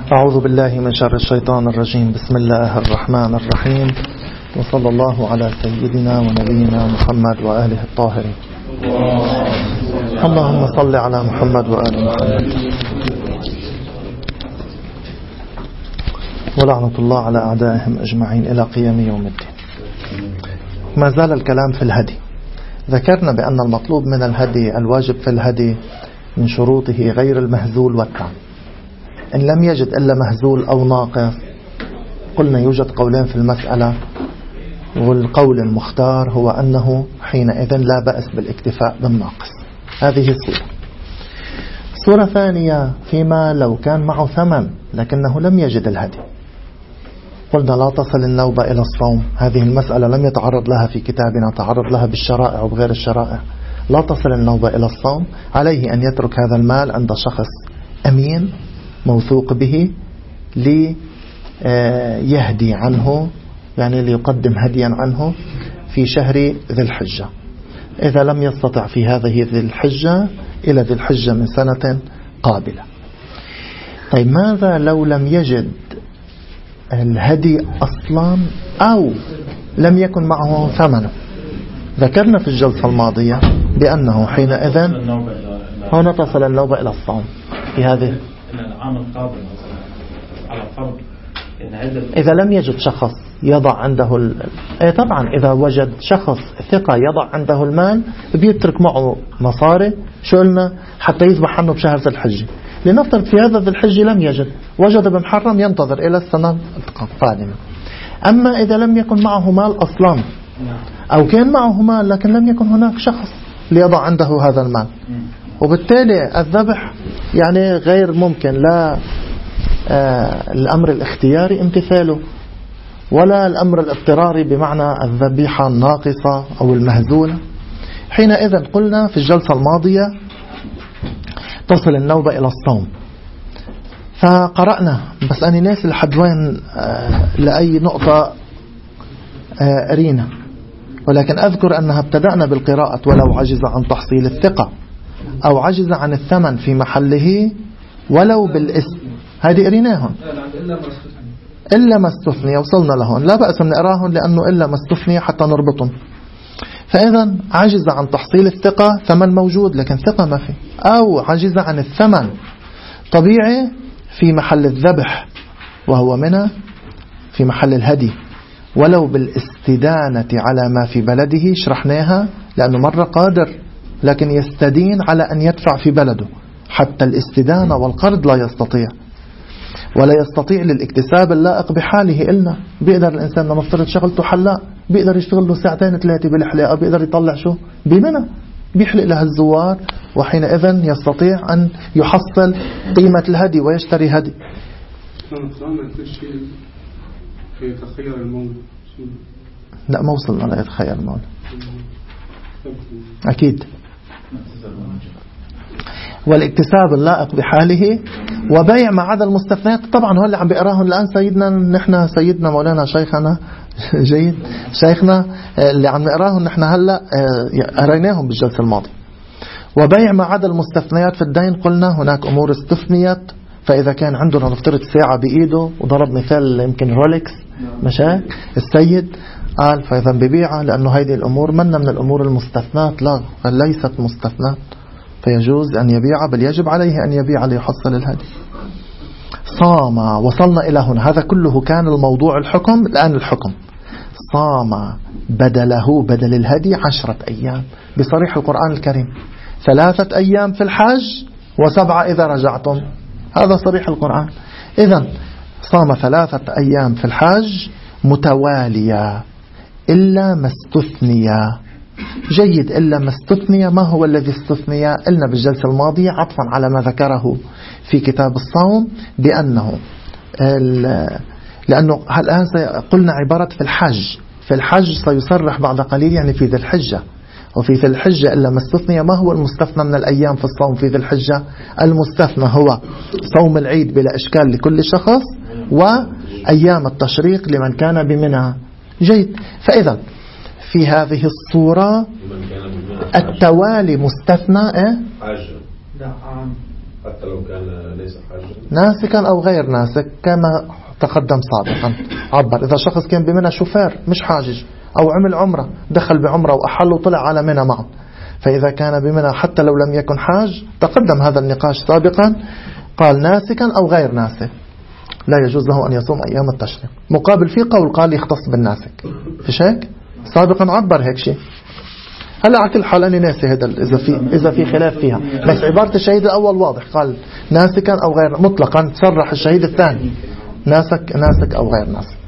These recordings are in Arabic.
أعوذ بالله من شر الشيطان الرجيم. بسم الله الرحمن الرحيم، وصلى الله على سيدنا ونبينا محمد وآله الطاهرين. اللهم صل على محمد وآل محمد. ولعنة الله على أعدائهم أجمعين إلى قيام يوم الدين. ما زال الكلام في الهدي. ذكرنا بأن المطلوب من الهدي، الواجب في الهدي من شروطه غير المهزول والتام. إن لم يجد إلا مهزول أو ناقص، قلنا يوجد قولين في المسألة، والقول المختار هو أنه حينئذ لا بأس بالاكتفاء بالناقص. هذه الصورة. صورة ثانية فيما لو كان معه ثمن لكنه لم يجد الهدي. قلنا لا تصل النوبة إلى الصوم. هذه المسألة لم يتعرض لها في كتابنا، تعرض لها بالشرائع وبغير الشرائع. لا تصل النوبة إلى الصوم، عليه أن يترك هذا المال عند شخص أمين موثوق به ليهدي عنه، يعني ليقدم هديا عنه في شهر ذي الحجة. إذا لم يستطع في هذه ذي الحجة إلى ذي الحجة من سنة قابلة. طيب ماذا لو لم يجد الهدي أصلا أو لم يكن معه ثمنه؟ ذكرنا في الجلسة الماضية بأنه حينئذ هنا تصل النوبة إلى الصوم في هذه العام القادم على فرض إذا لم يجد شخص يضع عنده طبعا إذا وجد شخص ثقة يضع عنده المال بيترك معه مصاري، شو قلنا، حتى يذبح عنه بشهر ذي الحجة. لنفترض في هذا ذي الحجة لم يجد، وجد بمحرم، ينتظر إلى السنة القادمة. أما إذا لم يكن معه مال أصلا أو كان معه مال لكن لم يكن هناك شخص ليضع عنده هذا المال، وبالتالي الذبح يعني غير ممكن، لا الأمر الاختياري امتثاله ولا الأمر الاضطراري بمعنى الذبيحة الناقصة أو المهزولة. حينئذ قلنا في الجلسة الماضية تصل النوبة إلى الصوم. فقرأنا، بس أنا ناسي لحد وين لأي نقطة أرينا، ولكن أذكر أنها ابتدأنا بالقراءة ولو عجز عن تحصيل الثقة أو عجز عن الثمن في محله ولو بالاسم. هذه قريناهم إلا ما استثني، وصلنا لهون. لا بأس من نقراهم لأنه إلا ما استثني حتى نربطهم. فإذا عجز عن تحصيل الثقة، ثمن موجود لكن ثقة ما في، أو عجز عن الثمن طبيعي في محل الذبح وهو منى في محل الهدي، ولو بالاستدانة على ما في بلده. شرحناها لأنه مرة قادر لكن يستدين على أن يدفع في بلده، حتى الاستدانة والقرض لا يستطيع، ولا يستطيع للاكتساب اللائق بحاله. إلا بيقدر الإنسان لما افترض شغلته حلاق، بيقدر يشتغل له ساعتين ثلاثة بالحلاقة، بيقدر يطلع شو بمنى، بيحلق لها الزوار، وحينئذ يستطيع أن يحصل قيمة الهدي ويشتري هدي. يتخير المولى. لا ما وصلنا لا يتخير المولى أكيد. والاكتساب اللائق بحاله وبيع ما عدا المستثنيات. طبعا هو اللي عم بيقراهم الآن سيدنا، نحن سيدنا مولانا شيخنا جيد شيخنا اللي عم نقراهم نحن هلأ قريناهم بالجلسة الماضية. وبيع ما عدا المستثنيات في الدين، قلنا هناك أمور استثنيت. فإذا كان عندنا نفترض ساعة بإيده، وضرب مثال يمكن رولكس مشاك السيد، قال فإذا ببيعها لأنه هذه الأمور من الأمور المستثنات، لا ليست مستثنات، فيجوز أن يبيع، بل يجب عليه أن يبيع ليحصل الهدي. صام، وصلنا إلى هنا. هذا كله كان الموضوع الحكم. الآن الحكم. صام بدله، بدل الهدي 10 أيام بصريح القرآن الكريم. 3 أيام في الحج و7 إذا رجعتم، هذا صريح القرآن. إذن صام 3 أيام في الحج متوالية إلا ما استثنيا. جيد، إلا ما استثنيا. ما هو الذي استثنيا؟ قلنا بالجلسة الماضية عطفا على ما ذكره في كتاب الصوم بأنه لأنه الآن قلنا عبارة في الحج. في الحج سيصرح بعد قليل يعني في ذي الحجة. وفي ذي الحجة إلا ما استثني. ما هو المستثنى من الأيام في الصوم في ذي الحجة؟ المستثنى هو صوم العيد بلا إشكال لكل شخص، وأيام التشريق لمن كان بمنى. جيد. فإذا في هذه الصورة التوالي مستثنى حتى لو كان ليس حاجا ناسكا أو غير ناسك كما تقدم سابقا. عبر إذا شخص كان بمنى شوفير مش حاجج، أو عمل عمرة دخل بعمرة وأحل وطلع على منى معه، فإذا كان بمنى حتى لو لم يكن حاج، تقدم هذا النقاش سابقا، قال ناسكا أو غير ناسك لا يجوز له أن يصوم أيام التشريق. مقابل في قول قال يختص بالناسك، فيش هيك؟ سابقا عبر هيك شيء. هلا على كل حال أنا ناسي هذا إذا في خلاف فيها، بس عبارة الشهيد الأول واضح، قال ناسكا أو غير، مطلقا صرح الشهيد الثاني ناسك أو غير ناسك.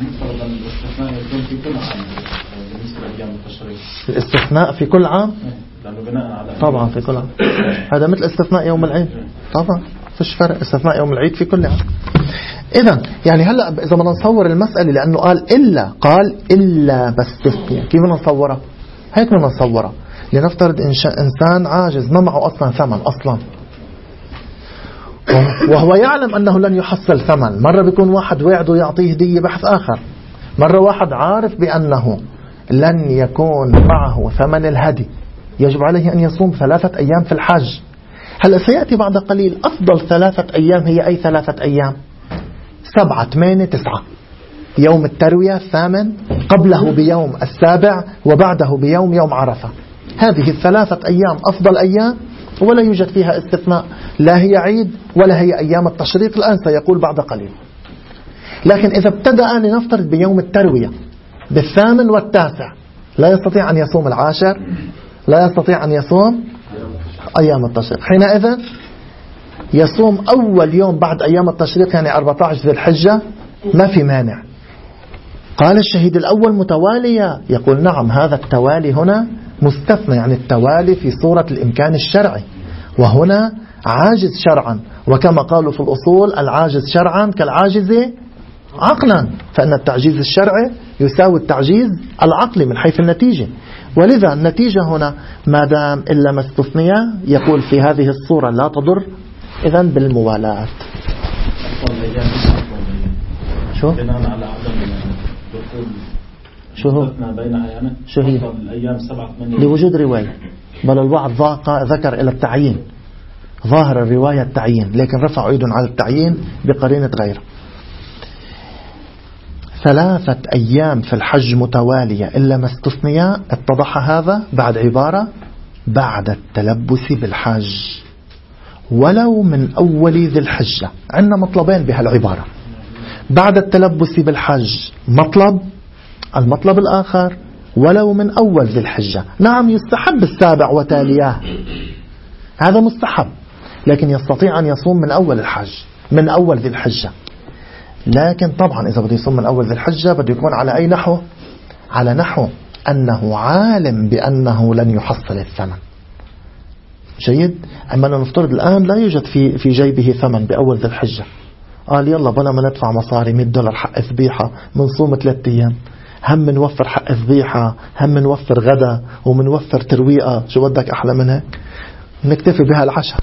الاستثناء في كل عام طبعا في كل عام، هذا مثل استثناء يوم العيد طبعا، فيش فرق، استثناء يوم العيد في كل عام. إذا يعني هلا إذا بدنا نصور المسألة، لأنه قال إلا بستثني، كيف بدنا نصورها؟ هيك بدنا نصورها. لنفترض إنسان عاجز ما معه أصلا ثمن أصلا، وهو يعلم أنه لن يحصل ثمن. مرة بيكون واحد وعده يعطيه هدية بحث آخر، مرة واحد عارف بأنه لن يكون معه ثمن الهدي، يجب عليه أن يصوم 3 أيام في الحج. هلأ سيأتي بعد قليل أفضل 3 أيام هي أي 3 أيام؟ 7 8 9، يوم التروية 8، قبله بيوم 7، وبعده بيوم يوم عرفة. هذه 3 أيام أفضل أيام، ولا يوجد فيها استثناء، لا هي عيد ولا هي أيام التشريق. الآن سيقول بعد قليل. لكن إذا ابتدأ لنفترض بيوم التروية ب8 و9، لا يستطيع أن يصوم 10، لا يستطيع أن يصوم أيام التشريق. حينئذ يصوم أول يوم بعد أيام التشريق، يعني 14 ذي الحجة، ما في مانع. قال الشهيد الأول متوالية، يقول نعم، هذا التوالي هنا مستثنى، يعني التوالي في صورة الإمكان الشرعي، وهنا عاجز شرعا، وكما قالوا في الأصول العاجز شرعا كالعاجز عقلا، فإن التعجيز الشرعي يساوي التعجيز العقلي من حيث النتيجة. ولذا النتيجة هنا ما دام إلا ما استثنية، يقول في هذه الصورة لا تضر، إذن بالموالاة. شو؟ شو هو؟ شو هي؟ لوجود رواية، بل البعض ذكر إلى التعيين، ظاهر الرواية التعيين، لكن رفع أيضا على التعيين بقرينة غيره. 3 أيام في الحج متوالية إلا ما استثنيا، اتضح هذا بعد عبارة بعد التلبس بالحج ولو من أول ذي الحجة. عندنا مطلبين بهالعبارة، بعد التلبس بالحج مطلب، المطلب الآخر ولو من أول ذي الحجة. نعم يستحب 7 وتالياه، هذا مستحب، لكن يستطيع أن يصوم من أول الحج، من أول ذي الحجة. لكن طبعا إذا بده يصوم من أول ذي الحجة بده يكون على أي نحو؟ على نحو أنه عالم بأنه لن يحصل الثمن. جيد. أما نفترض الآن لا يوجد في جيبه ثمن بأول ذي الحجة، قال يلا بلا ما ندفع مصاري $100 حق ذبيحة، منصوم 3 أيام، هم نوفر حق ذبيحة، هم نوفر غدا، ومنوفر ترويقة، شو بدك أحلى من هيك؟ نكتفي بها العشاء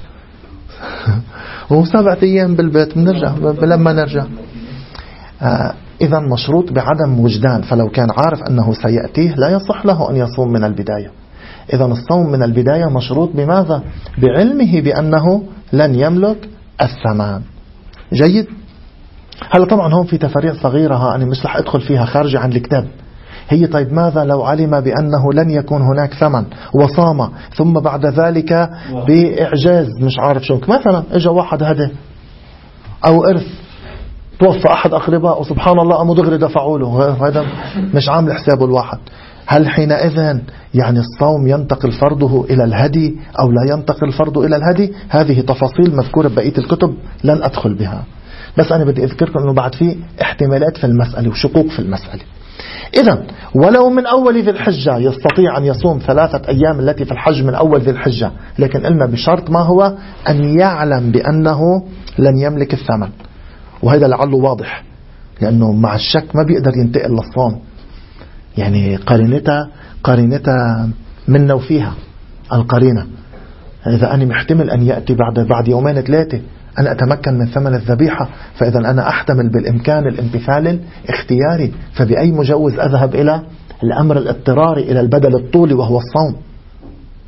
و7 أيام بالبيت بنرجع لما نرجع. إذا مشروط بعدم وجدان، فلو كان عارف أنه سيأتيه لا يصح له أن يصوم من البداية. إذا الصوم من البداية مشروط بماذا؟ بعلمه بأنه لن يملك الثمن. جيد. هلا طبعا هون في تفاريع صغيرة أنا مش رح أدخل فيها خارجة عن الكتاب. هي طيب ماذا لو علم بأنه لن يكون هناك ثمن وصام، ثم بعد ذلك بإعجاز مش عارف شو، مثلا إجا واحد هدى أو إرث، توفى أحد أقرباء وسبحان الله أمو دغري دفعوا له، هذا مش عامل حسابه الواحد. هل حينئذ يعني الصوم ينتقل فرضه إلى الهدي أو لا ينتقل فرضه إلى الهدي؟ هذه تفاصيل مذكورة ببقية الكتب لن أدخل بها، بس أنا بدي أذكركم أنه بعد فيه احتمالات في المسألة وشقوق في المسألة. إذن ولو من أول ذي الحجة يستطيع أن يصوم 3 أيام التي في الحج من أول ذي الحجة، لكن قلنا بشرط ما هو؟ أن يعلم بأنه لن يملك الثمن، وهذا لعله واضح، لأنه مع الشك ما بيقدر ينتقل للصوم، يعني قرينتها منا وفيها القرينة. إذا أنا محتمل أن يأتي بعد 2 3 أنا أتمكن من ثمن الذبيحة، فإذا أنا أحتمل بالإمكان الامتثال الاختياري، فبأي مجوز أذهب إلى الأمر الاضطراري، إلى البدل الطولي وهو الصوم.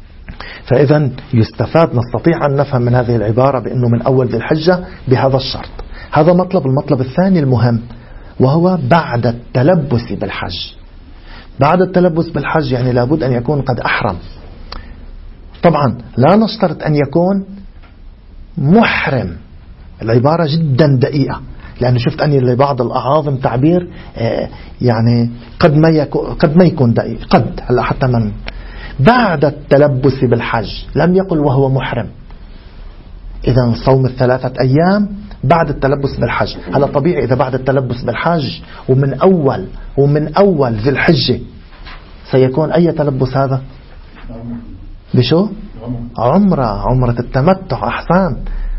فإذا يستفاد، نستطيع أن نفهم من هذه العبارة بأنه من أول ذي الحجة بهذا الشرط. هذا مطلب. المطلب الثاني المهم وهو بعد التلبس بالحج. بعد التلبس بالحج يعني لابد أن يكون قد أحرم. طبعا لا نشترط أن يكون محرم. العبارة جدا دقيقة، لأنه شفت أني لبعض الأعاظم تعبير يعني قد ما يكون دقيق، قد هلا حتى من بعد التلبس بالحج، لم يقل وهو محرم. إذا صوم 3 أيام بعد التلبس بالحج. هلا طبيعي إذا بعد التلبس بالحج ومن أول ذي الحجة سيكون أي تلبس هذا؟ بشو؟ عمرة التمتع. أحسن،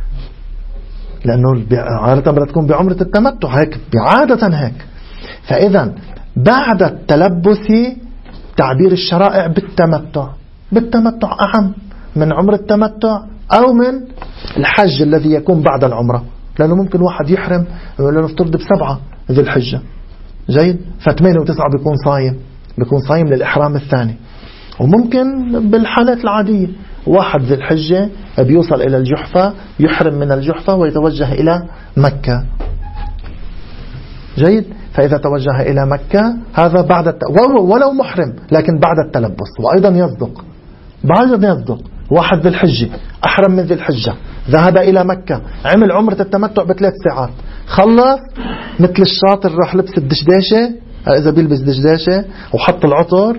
لأنه عادة بتكون بعمرة التمتع هيك، بعادة هيك. فإذا بعد التلبس تعبير الشرائع بالتمتع أهم من عمرة التمتع أو من الحج الذي يكون بعد العمرة. لأنه ممكن واحد يحرم نفترض ب7 ذي الحجة، جيد، ف8 و9 بيكون صايم للإحرام الثاني. وممكن بالحالات العادية واحد ذي الحجة بيوصل إلى الجحفة، يحرم من الجحفة ويتوجه إلى مكة، جيد. فإذا توجه إلى مكة هذا بعد ولو محرم لكن بعد التلبس. وأيضا يصدق واحد ذي الحجة أحرم من ذي الحجة، ذهب إلى مكة، عمل عمرة التمتع ب3 ساعات، خلص مثل الشاطر راح لبس الدشداشة، إذا بيلبس دشداشة وحط العطر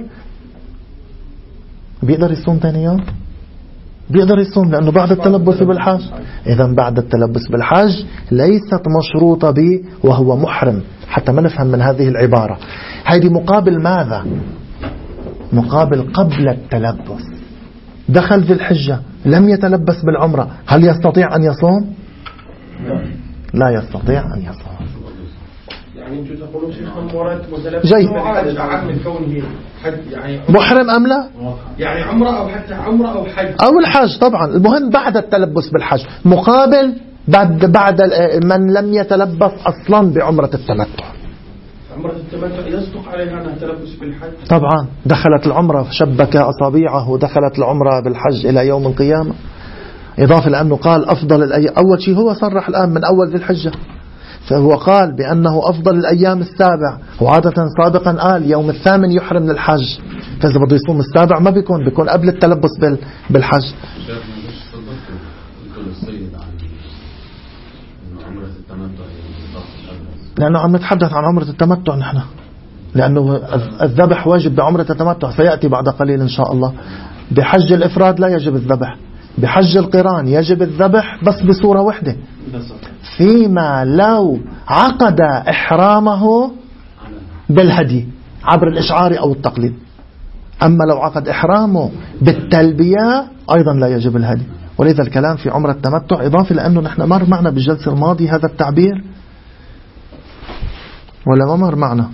بيقدر يصوم ثاني يوم؟ بيقدر يصوم، لأنه بعد التلبس بالحج. إذا بعد التلبس بالحج ليست مشروطة به وهو محرم، حتى ما نفهم من هذه العبارة. هذه مقابل ماذا؟ مقابل قبل التلبس. دخل في الحجة لم يتلبس بالعمرة، هل يستطيع أن يصوم؟ لا يستطيع أن يصوم. يعني انتم تقولون شيخ مراد جيد. من كونه يعني محرم أم لا؟ يعني عمرة أو حتى عمرة أو حج أو الحج. طبعا المهم بعد التلبس بالحج، مقابل بعد من لم يتلبس أصلا بعمرة التمتع. عمرة التمتع يصدق عليها أنها تلبس بالحج. طبعا دخلت العمرة، شبك أصابيعه ودخلت العمرة بالحج إلى يوم القيامة. إضافة لأنه قال أفضل الأيام. أول شيء هو صرح الآن من أول ذي الحجة، فهو قال بأنه أفضل الأيام 7، وعادة سابقا قال يوم 8 يحرم للحج. فإذا بده يصوم 7 ما بيكون قبل التلبس بالحج. لأنه عم نتحدث عن عمرة التمتع نحن، لأنه الذبح واجب بعمرة التمتع، سيأتي بعد قليل إن شاء الله. بحج الإفراد لا يجب الذبح، بحج القران يجب الذبح بس بصورة واحدة، فيما لو عقد إحرامه بالهدي عبر الإشعار أو التقليد. أما لو عقد إحرامه بالتلبية أيضا لا يجب الهدي. ولذا الكلام في عمرة التمتع إضافة لأنه نحن مر معنا بالجلسة الماضية هذا التعبير ولا ما مر معنا؟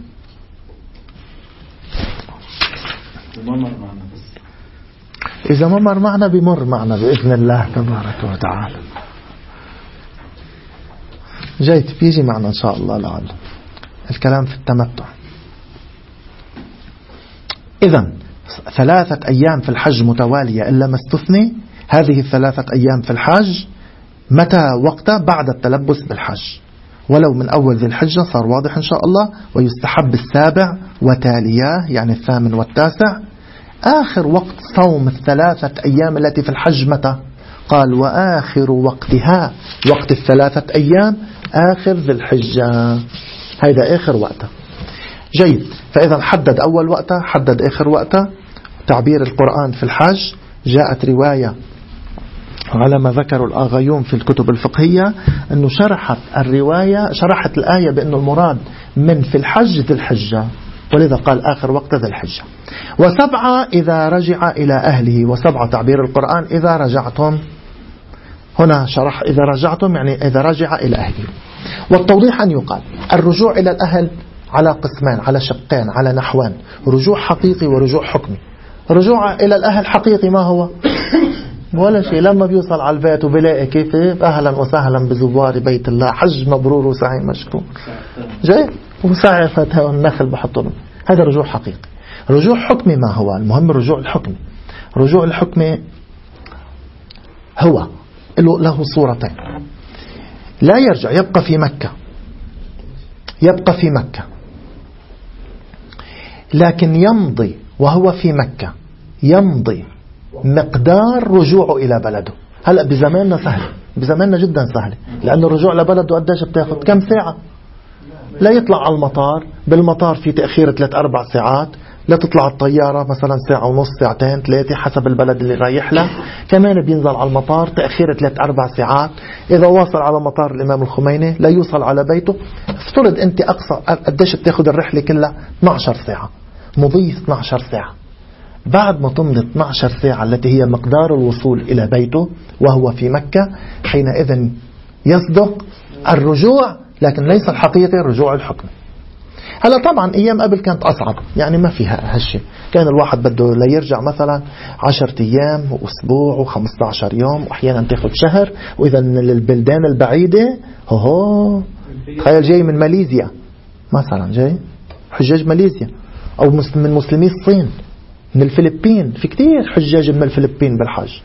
إذا ما مر معنا بمر معنا بإذن الله تبارك وتعالى. جيد، بيجي معنا إن شاء الله لعل الكلام في التمتع. إذن 3 أيام في الحج متوالية إلا ما استثني. هذه 3 أيام في الحج متى وقتها؟ بعد التلبس بالحج، ولو من أول ذي الحجة صار واضح إن شاء الله. ويستحب 7 وتالياه، يعني 8 و9. آخر وقت صوم 3 أيام التي في الحج متى؟ قال وآخر وقتها، وقت 3 أيام آخر ذي الحجة، هذا آخر وقتها. جيد، فإذا حدد أول وقتها، حدد آخر وقتها. تعبير القرآن في الحج جاءت رواية على ما ذكروا الآغايون في الكتب الفقهية أنه شرحت الآية بأنه المراد من في الحج ذي الحجة، ولذا قال آخر وقت ذي الحجة. 7 إذا رجع إلى أهله، و7 تعبير القرآن إذا رجعتم. هنا شرح إذا رجعتم يعني إذا رجع إلى أهله. والتوضيح أن يقال الرجوع إلى الأهل على قسمان، على شقين، على نحوان: رجوع حقيقي ورجوع حكمي. رجوع إلى الأهل حقيقي ما هو؟ ولا شيء، لما بيوصل على البيت وبلاقي كيف أهلا وسهلا بزوار بيت الله، حج مبرور وسعي مشكور، جاي وسعي فتاة النخل بحطهم، هذا رجوع حقيقي. رجوع حكمي ما هو؟ المهم الرجوع الحكمي. رجوع الحكمي هو له صورتين. لا يرجع، يبقى في مكة، يبقى في مكة، لكن يمضي وهو في مكة يمضي مقدار رجوعه إلى بلده. هلأ بزماننا سهل، بزماننا جدا سهل، لأن الرجوع لبلده قديش بتاخد؟ كم ساعة؟ لا يطلع على المطار، بالمطار في تأخير 3-4 ساعات، لا تطلع الطيارة مثلا ساعة ونص، ساعتين، 3 حسب البلد اللي رايح له. كمان بينزل على المطار تأخير 3-4 ساعات. إذا واصل على مطار الإمام الخميني لا يوصل على بيته. افترض أنت أقصى قديش بتاخد الرحلة كلها؟ 12 ساعة، مضي 12 ساعة. بعد ما تمضي 12 ساعة التي هي مقدار الوصول إلى بيته وهو في مكة، حينئذ يصدق الرجوع، لكن ليس الحقيقي الرجوع الحكمي. هلا طبعا أيام قبل كانت أصعب، يعني ما فيها هالشيء، كان الواحد بده لا يرجع مثلا 10 أيام وأسبوع و15 يوم، وأحيانا تاخد شهر. وإذا للبلدان البعيدة هو تخيل جاي من ماليزيا مثلا، جاي حجاج ماليزيا، أو من مسلمي الصين، من الفلبين، في كتير حجاج من الفلبين بالحج.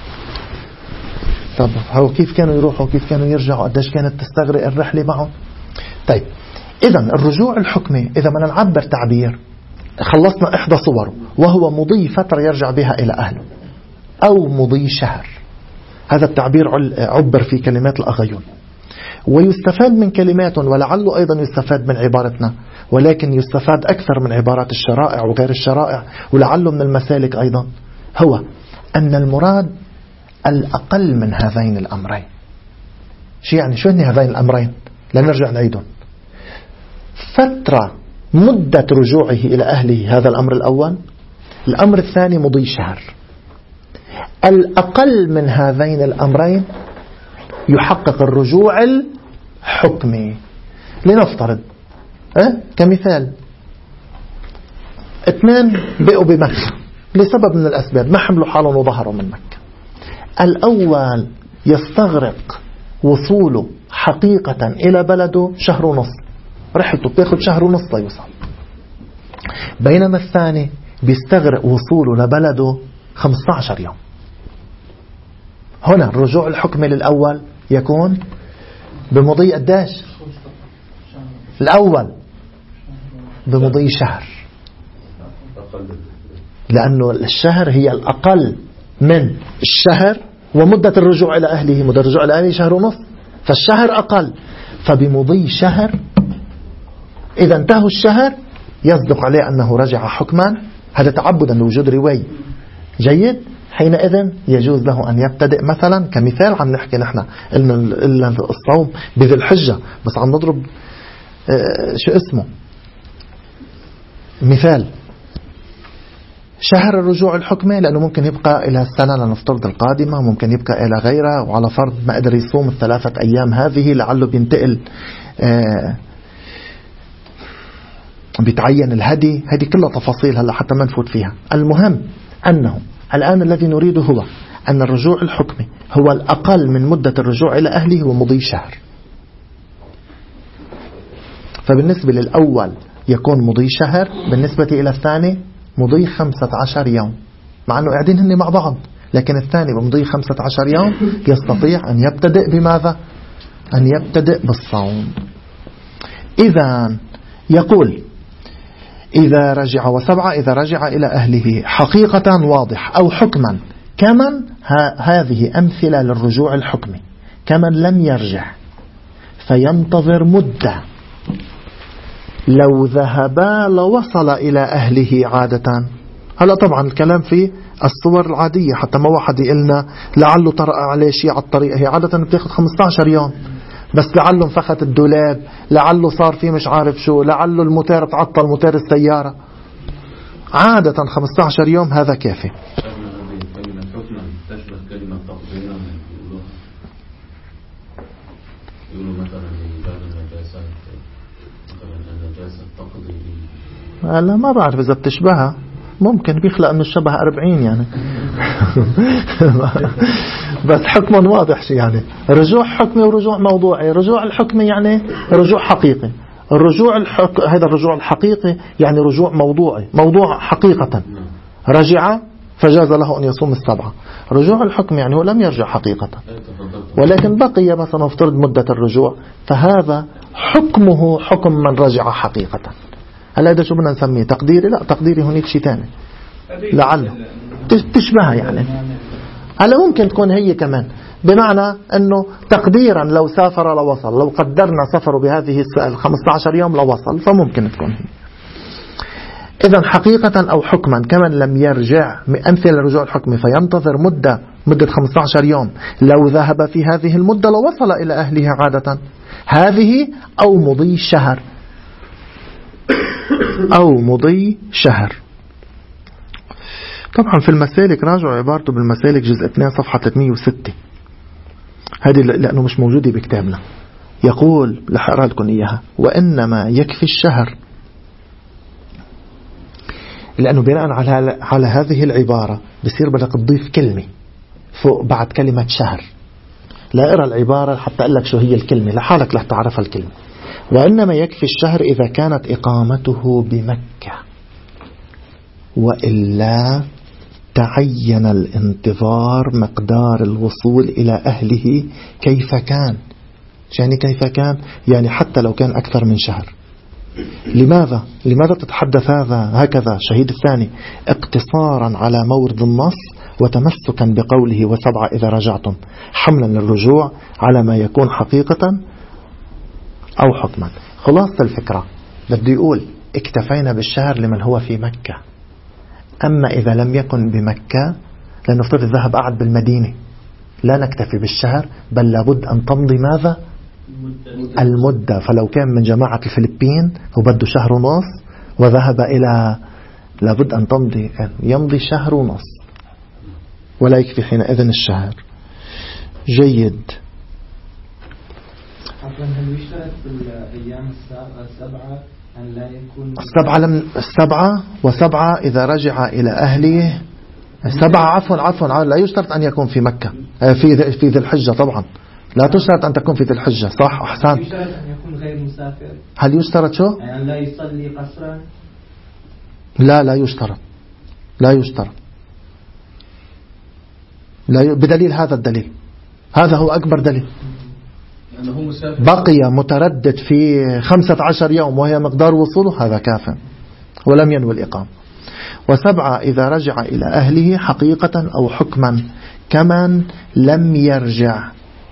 طب هو كيف كانوا يروحوا وكيف كانوا يرجعوا؟ قديش كانت تستغرق الرحلة معهم؟ طيب إذا الرجوع الحكمي إذا بدنا نعبر تعبير، خلصنا إحدى صوره، وهو مضي فترة يرجع بها إلى أهله، أو مضي شهر. هذا التعبير عبر في كلمات الأغيون، ويستفاد من كلمات، ولعله أيضا يستفاد من عبارتنا، ولكن يستفاد أكثر من عبارات الشرائع وغير الشرائع، ولعله من المسالك أيضا، هو أن المراد الأقل من هذين الأمرين. شو يعني؟ شو هن هذين الأمرين؟ لنرجع نعيدهم. فترة مدة رجوعه إلى أهله، هذا الأمر الأول. الأمر الثاني مضي شهر. الأقل من هذين الأمرين يحقق الرجوع الحكمي. لنفترض كمثال 2 بقوا بمكة لسبب من الأسباب، ما حملوا حالهم وظهروا من مكة. الأول يستغرق وصوله حقيقة إلى بلده 1.5 شهر، رحلته بتاخد 1.5 شهر ليوصل. بينما الثاني بيستغرق وصوله لبلده 15 يوم. هنا الرجوع الحكمي للأول يكون بمضي قداش؟ الأول بمضي شهر، لأنه الشهر هي الأقل من الشهر، ومدة الرجوع إلى أهله، مدة الرجوع إلى أهله 1.5 شهر، فالشهر أقل، فبمضي شهر إذا انتهى الشهر يصدق عليه أنه رجع حكما. هذا تعبدا لوجود رواية. جيد. حينئذ يجوز له أن يبتدئ مثلا، كمثال عم نحكي نحن إلا الصوم بذي الحجة، بس عم نضرب شو اسمه مثال شهر الرجوع الحكمي، لأنه ممكن يبقى إلى السنة لنفترض القادمة، ممكن يبقى إلى غيرها، وعلى فرض ما قدر يصوم 3 أيام هذه لعله بينتقل بيتعين الهدي. هذه كلها تفاصيل هلا حتى ما نفوت فيها. المهم أنه الآن الذي نريده هو أن الرجوع الحكمي هو الأقل من مدة الرجوع إلى أهله ومضي شهر. فبالنسبة للأول يكون مضي شهر، بالنسبة إلى الثاني مضي 15 يوم، مع أنه قاعدين هن مع بعض، لكن الثاني بمضي 15 يوم يستطيع أن يبتدئ بماذا؟ أن يبتدئ بالصوم. إذا يقول إذا رجع، وسبعة إذا رجع إلى أهله حقيقة واضح أو حكما. كمن هذه أمثلة للرجوع الحكمي. كمن لم يرجع فينتظر مدة، لو ذهبا لوصل إلى أهله عادة. هلا طبعا الكلام في الصور العادية، حتى ما واحد يقلنا لعله طرأ عليه شيء على الطريق. هي عادة بتاخد 15 يوم، بس لعله انفخت الدولاب، لعله صار فيه مش عارف شو، لعله الموتور تعطل، موتور السيارة. عادة 15 يوم هذا كافي. لا ما بعرف إذا بتشبهها، ممكن بيخلق أنه الشبه 40 يعني بس حكما واضح شيء يعني رجوع حكمي ورجوع موضوعي. رجوع الحكمي يعني رجوع حقيقي، هذا الرجوع الحقيقي يعني رجوع موضوعي، موضوع حقيقة. رجع فجاز له أن يصوم 7. رجوع الحكم يعني هو لم يرجع حقيقة، ولكن بقي مثلا افترض مدة الرجوع، فهذا حكمه حكم من رجع حقيقة. هلا إذا شو بدنا نسميه؟ تقديري؟ لا، تقديري هناك شيء ثاني لعله تشبهها يعني. هلا ممكن تكون هي كمان بمعنى أنه تقديرا لو سافر لوصل، لو قدرنا سفره بهذه 15 يوم لوصل، فممكن تكون هي. إذن حقيقة أو حكما كمن لم يرجع، أمثل رجوع الحكم فينتظر مدة 15 يوم، لو ذهب في هذه المدة لوصل إلى أهله عادة، هذه أو مضي شهر، أو مضي شهر. طبعا في المسالك راجعوا عبارته بالمسالك جزء 2 صفحة 306، هذه لأنه مش موجودة بكتابنا. يقول لحقرأ لكم إياها: وإنما يكفي الشهر، لأنه بناء على هذه العبارة بصير بدك تضيف كلمة فوق بعد كلمة شهر. لا أرى العبارة حتى أقول لك شو هي الكلمة لحالك لا تعرف الكلمة. وإنما يكفي الشهر إذا كانت إقامته بمكة، وإلا تعين الانتظار مقدار الوصول إلى أهله كيف كان. يعني كيف كان؟ يعني حتى لو كان أكثر من شهر. لماذا تتحدث هكذا شهيد الثاني؟ اقتصارا على مورد النص وتمسكا بقوله 7 إذا رجعتم، حملا للرجوع على ما يكون حقيقة أو حكما. خلاصة الفكرة بده يقول اكتفينا بالشهر لمن هو في مكة. أما إذا لم يكن بمكة، لنفترض الذهب قعد بالمدينة، لا نكتفي بالشهر، بل لابد أن تمضي ماذا؟ المدة. فلو كان من جماعة الفلبين وبده 1.5 شهر وذهب إلى، لابد أن يمضي 1.5 شهر، ولا يكفي حينئذ الشهر. جيد. هل يشترط في الأيام 7 أن لا يكون 7 و7 إذا رجع إلى أهله 7 عفوا لا يشترط أن يكون في مكة، في ذي الحجة. طبعا لا تشترط أن تكون في ذي الحجة، صح، أحسن. يشترط أن يكون غير مسافر. هل يشترط شو؟ يعني لا يصلي قصرا؟ لا يشترط، لا يشترط، بدليل هذا الدليل، هذا هو أكبر دليل. بقي متردد في 15 يوم وهي مقدار وصوله، هذا كاف ولم ينوي الإقامة. 7 إذا رجع إلى أهله حقيقة أو حكما كمن لم يرجع،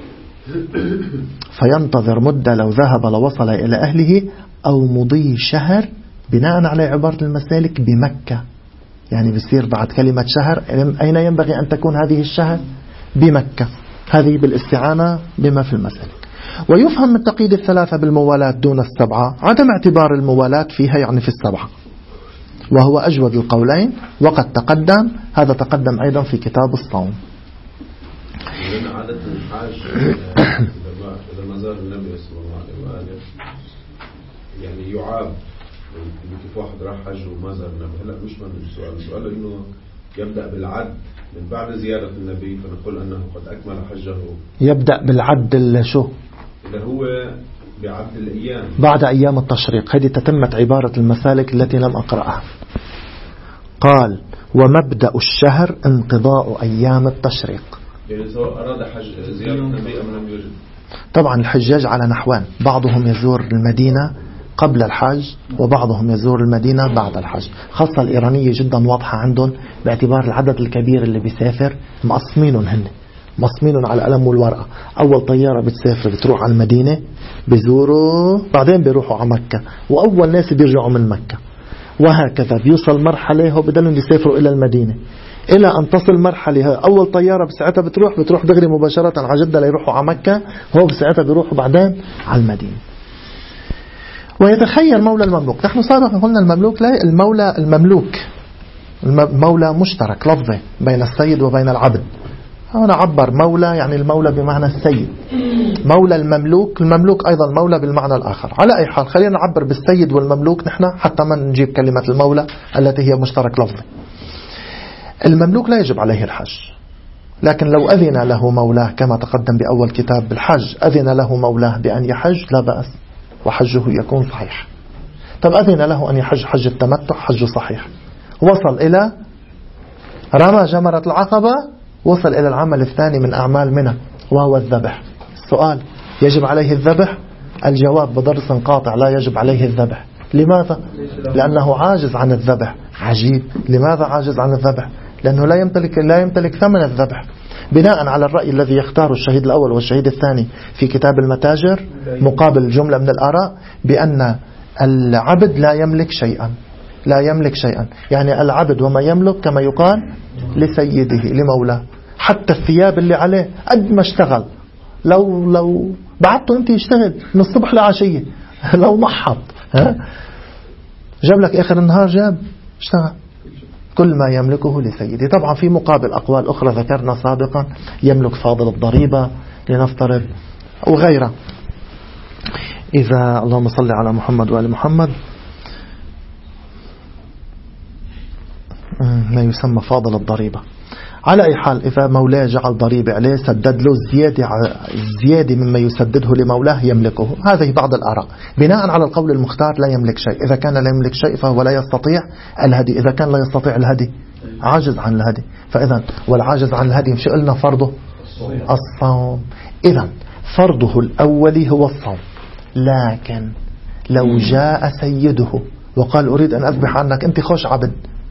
فينتظر مدة، لو ذهب لوصل إلى أهله، أو مضي شهر بناء على عبارة المسالك بمكة. يعني بيصير بعد كلمة شهر أين ينبغي أن تكون هذه الشهر؟ بمكة. هذه بالاستعانة بما في المسالك. ويفهم من تقييد 3 بالموالاة دون 7 عدم اعتبار الموالاة فيها، يعني في 7، وهو أجود القولين، وقد تقدم هذا، تقدم أيضا في كتاب الصوم. لأن عادة الحاج إذا ما زار النبي صلى الله عليه وآله يعني يعاب كيف واحد راح حج وما زار النبي. هلا مش من السؤال إنه يبدأ بالعد من بعد زيارة النبي، فنقول أنه قد أكمل حجه. يبدأ بالعد شو؟ إذا هو بعد الأيام بعد أيام التشريق. هذه تتمة عبارة المسالك التي لم أقرأها. قال: ومبدأ الشهر انقضاء أيام التشريق. يعني سواء أراد حج زيارة النبي أم لم يوجد. طبعا الحجاج على نحوان، بعضهم يزور المدينة قبل الحج، وبعضهم يزور المدينة بعد الحج. خاصة الإيرانية جدا واضحة عندهم، باعتبار العدد الكبير اللي بيسافر، مقسمينهم هن، مقسمينهم على القلم والورقة. أول طيارة بتسافر بتروح على المدينة بيزوروا، بعدين بيروحوا على مكة، وأول ناس بيرجعوا من مكة، وهكذا بيوصل مرحلة هو بدلهم يسافروا إلى المدينة، إلى أن تصل مرحلة أول طيارة بساعتها بتروح دغري مباشرة على جدة ليروحوا على مكة، هو بساعتها بيروحوا بعدين على المدينة. ويتخير مولى المملوك. نحن سابقا قلنا المملوك، لا، المولى مشترك لفظي بين السيد وبين العبد. هنا عبر مولى يعني المولى بمعنى السيد، مولى المملوك أيضا مولى بالمعنى الآخر. على أي حال خلينا نعبر بالسيد والمملوك نحن حتى ما نجيب كلمة المولى التي هي مشترك لفظي. المملوك لا يجب عليه الحج، لكن لو أذن له مولاه كما تقدم بأول كتاب بالحج، أذن له مولاه بأن يحج لا بأس، وحجه يكون صحيح. طب أذن له أن يحج حج التمتع، حجه صحيح. وصل إلى رمى جمرة العقبة وصل إلى العمل الثاني من أعمال منى وهو الذبح. السؤال: يجب عليه الذبح؟ الجواب بدرس قاطع: لا يجب عليه الذبح. لماذا؟ لأنه عاجز عن الذبح. عجيب، لماذا عاجز عن الذبح؟ لأنه لا يمتلك ثمن الذبح. بناء على الرأي الذي يختاره الشهيد الأول والشهيد الثاني في كتاب المتاجر مقابل جملة من الآراء بأن العبد لا يملك شيئا. لا يملك شيئا يعني العبد وما يملك كما يقال لسيده لمولاه. حتى الثياب اللي عليه قد ما اشتغل، لو بعته انت يشتغل من الصبح لعشية، لو محط جاب لك آخر النهار جاب اشتغل، كل ما يملكه لسيده. طبعا في مقابل أقوال أخرى ذكرنا سابقا، يملك فاضل الضريبة لنفترض وغيره. إذا اللهم صل على محمد وآل محمد، ما يسمى فاضل الضريبة. على أي حال إذا مولاه جعل ضريبة عليه، سدد له زيادة مما يسدده لمولاه يملكه. هذه بعض الآراء. بناء على القول المختار لا يملك شيء. إذا كان لا يملك شيء فهو لا يستطيع الهدي. إذا كان لا يستطيع الهدي عاجز عن الهدي. فإذا والعاجز عن الهدي مش قلنا فرضه الصوم. إذا فرضه الأولي هو الصوم. لكن لو جاء سيده وقال أريد أن أذبح عنك، أنت خوش عبد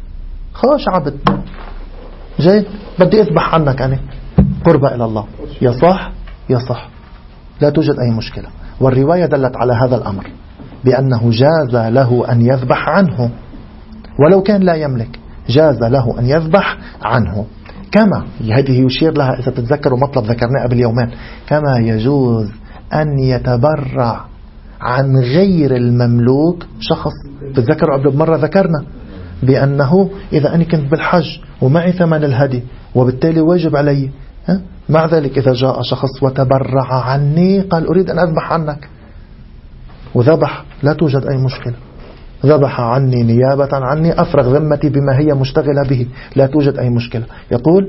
جيد، بدي أذبح عنك أنا قربة إلى الله، يصح لا توجد أي مشكلة. والرواية دلت على هذا الأمر بأنه جاز له أن يذبح عنه ولو كان لا يملك، جاز له أن يذبح عنه. كما هذه يشير لها إذا تتذكروا مطلب ذكرناه قبل يومين، كما يجوز أن يتبرع عن غير المملوك شخص. تتذكروا قبل مرة ذكرنا بأنه إذا أنا كنت بالحج ومعي ثمن الهدي وبالتالي واجب علي، مع ذلك إذا جاء شخص وتبرع عني قال أريد أن أذبح عنك وذبح، لا توجد أي مشكلة. ذبح عني نيابة عني، أفرغ ذمتي بما هي مشتغلة به، لا توجد أي مشكلة. يقول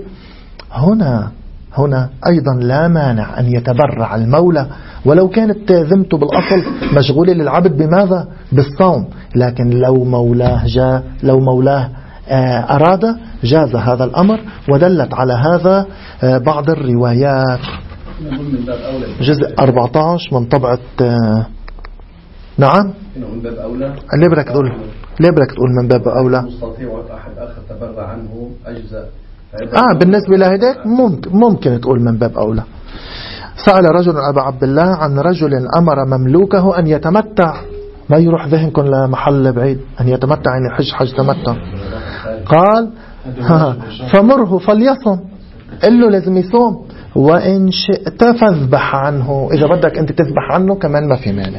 هنا أيضا لا مانع أن يتبرع المولى ولو كانت ذمته بالأصل مشغولة للعبد بماذا؟ بالصوم. لكن لو مولاه أراد جاز هذا الأمر. ودلت على هذا بعض الروايات. جزء 14 من طبعة نعم. ليه بدك تقول من باب أولى؟ مستطيع أحد آخر تبرع عنه أجزاء. بالنسبة لهذا ممكن تقول من باب أولى. سأل رجل أبا عبد الله عن رجل أمر مملوكه أن يتمتع، ما يروح ذهنكم لمحل بعيد، أن يتمتع يعني حج تمتع. قال فمره فليصم، قل له لازم يصوم، وإن شئت فاذبح عنه، إذا بدك أنت تذبح عنه كمان ما في مانع.